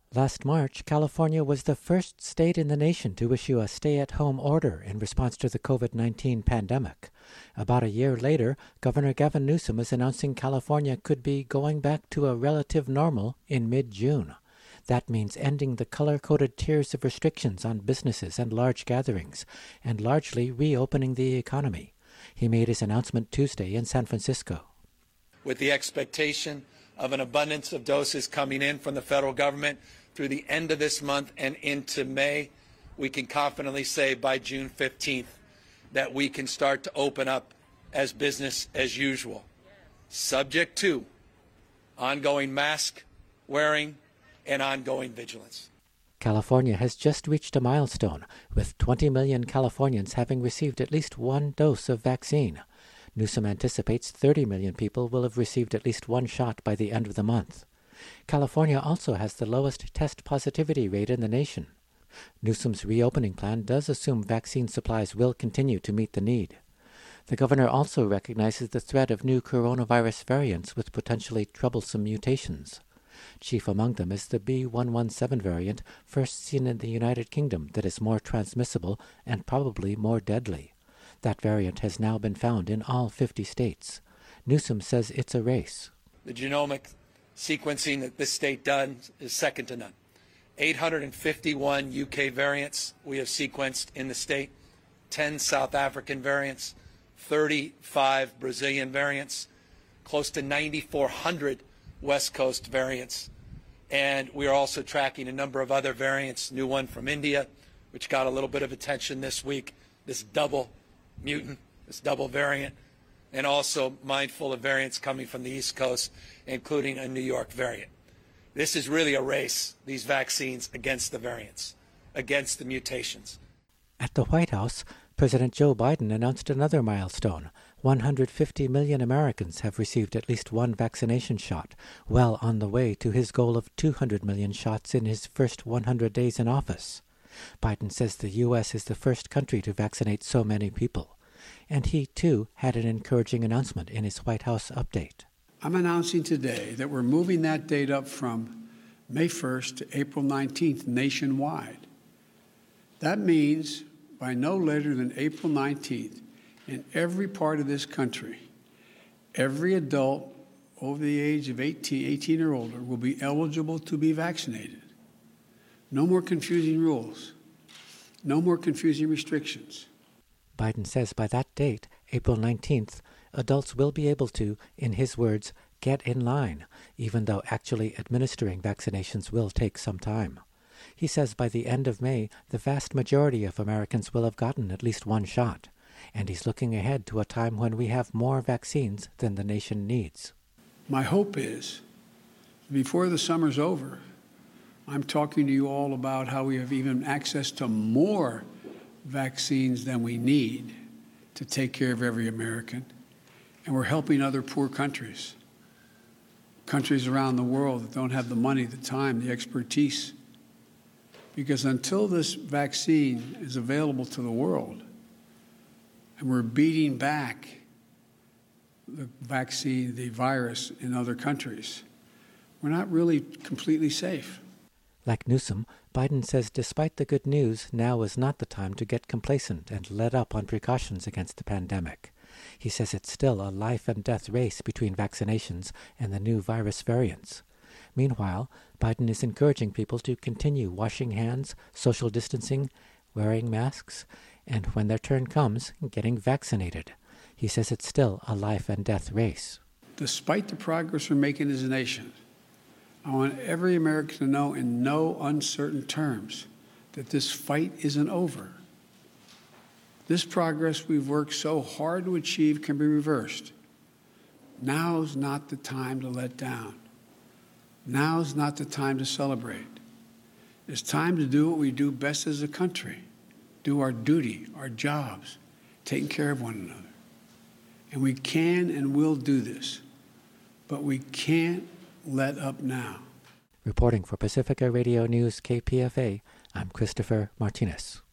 Last March, California was the first state in the nation to issue a stay-at-home order in response to the COVID-19 pandemic. About a year later, Governor Gavin Newsom is announcing California could be going back to a relative normal in mid-June. That means ending the color-coded tiers of restrictions on businesses and large gatherings, and largely reopening the economy. He made his announcement Tuesday in San Francisco. With the expectation of an abundance of doses coming in from the federal government through the end of this month and into May, we can confidently say by June 15th that we can start to open up as business as usual, subject to ongoing mask wearing and ongoing vigilance. California has just reached a milestone, with 20 million Californians having received at least one dose of vaccine. Newsom anticipates 30 million people will have received at least one shot by the end of the month. California also has the lowest test positivity rate in the nation. Newsom's reopening plan does assume vaccine supplies will continue to meet the need. The governor also recognizes the threat of new coronavirus variants with potentially troublesome mutations. Chief among them is the B.1.1.7 variant, first seen in the United Kingdom, that is more transmissible and probably more deadly. That variant has now been found in all 50 states. Newsom says it's a race. The genomic sequencing that this state does is second to none. 851 UK variants we have sequenced in the state, 10 South African variants, 35 Brazilian variants, close to 9,400 West Coast variants. And we are also tracking a number of other variants, new one from India, which got a little bit of attention this week, this double mutant, this double variant, and also mindful of variants coming from the East Coast, including a New York variant. This is really a race, these vaccines, against the variants, against the mutations. At the White House, President Joe Biden announced another milestone. 150 million Americans have received at least one vaccination shot, well on the way to his goal of 200 million shots in his first 100 days in office. Biden says the U.S. is the first country to vaccinate so many people. And he, too, had an encouraging announcement in his White House update. I'm announcing today that we're moving that date up from May 1st to April 19th nationwide. That means by no later than April 19th, in every part of this country, every adult over the age of 18 or older will be eligible to be vaccinated. No more confusing rules. No more confusing restrictions. Biden says by that date, April 19th, adults will be able to, in his words, get in line, even though actually administering vaccinations will take some time. He says by the end of May, the vast majority of Americans will have gotten at least one shot, and he's looking ahead to a time when we have more vaccines than the nation needs. My hope is, before the summer's over, I'm talking to you all about how we have even access to more vaccines than we need to take care of every American. And we're helping other poor countries around the world that don't have the money, the time, the expertise. Because until this vaccine is available to the world, and we're beating back the vaccine, the virus in other countries, we're not really completely safe. Like Newsom, Biden says despite the good news, now is not the time to get complacent and let up on precautions against the pandemic. He says it's still a life and death race between vaccinations and the new virus variants. Meanwhile, Biden is encouraging people to continue washing hands, social distancing, wearing masks, and when their turn comes, getting vaccinated. He says it's still a life and death race. Despite the progress we're making as a nation, I want every American to know in no uncertain terms that this fight isn't over. This progress we've worked so hard to achieve can be reversed. Now's not the time to let down. Now's not the time to celebrate. It's time to do what we do best as a country, do our duty, our jobs, taking care of one another. And we can and will do this, but we can't let up now. Reporting for Pacifica Radio News KPFA, I'm Christopher Martinez.